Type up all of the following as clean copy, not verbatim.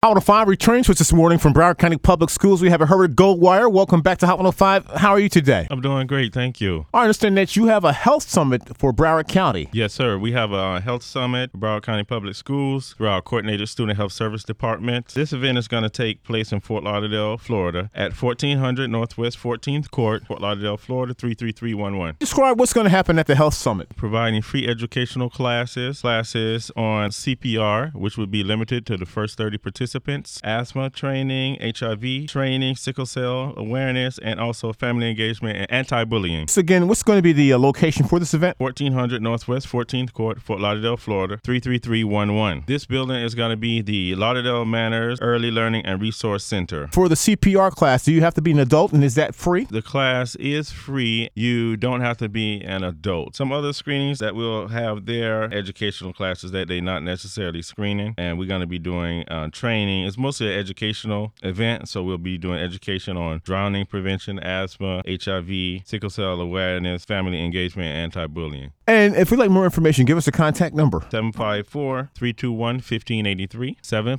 Hot 105 returns with this morning from Broward County Public Schools. We have a Herbert Goldwire. Welcome back to Hot 105. How are you today? I'm doing great, thank you. I understand that you have a health summit for Broward County. Yes, sir. We have a health summit for Broward County Public Schools through our Coordinated Student Health Service Department. This event is going to take place in Fort Lauderdale, Florida at 1400 Northwest 14th Court, Fort Lauderdale, Florida 33311. Describe what's going to happen at the health summit. Providing free educational classes on CPR, which would be limited to the first 30 participants, asthma training, HIV training, sickle cell awareness, and also family engagement and anti-bullying. So again, what's going to be the location for this event? 1400 Northwest 14th Court, Fort Lauderdale, Florida 33311. This building is going to be the Lauderdale Manors Early Learning and Resource Center. For the CPR class, do you have to be an adult, and is that free? The class is free. You don't have to be an adult. Some other screenings that will have their educational classes that they're not necessarily screening, and we're going to be doing training. It's mostly an educational event, so we'll be doing education on drowning prevention, asthma, HIV, sickle cell awareness, family engagement, and anti-bullying. And if you'd like more information, give us a contact number. 754-321-1583,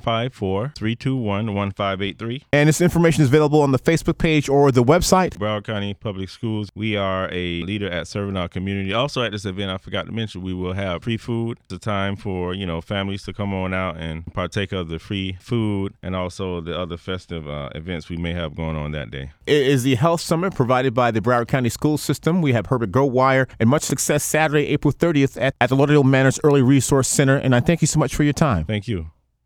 754-321-1583. And this information is available on the Facebook page or the website. Broward County Public Schools, we are a leader at serving our community. Also at this event, I forgot to mention, we will have free food. It's a time for, families to come on out and partake of the free food and also the other festive events we may have going on that day. It is the health summit provided by the Broward County School System. We have Herbert Goldwire, and much success Saturday, April 30th at the Lauderdale Manors Early Resource Center. And I thank you so much for your time. Thank you.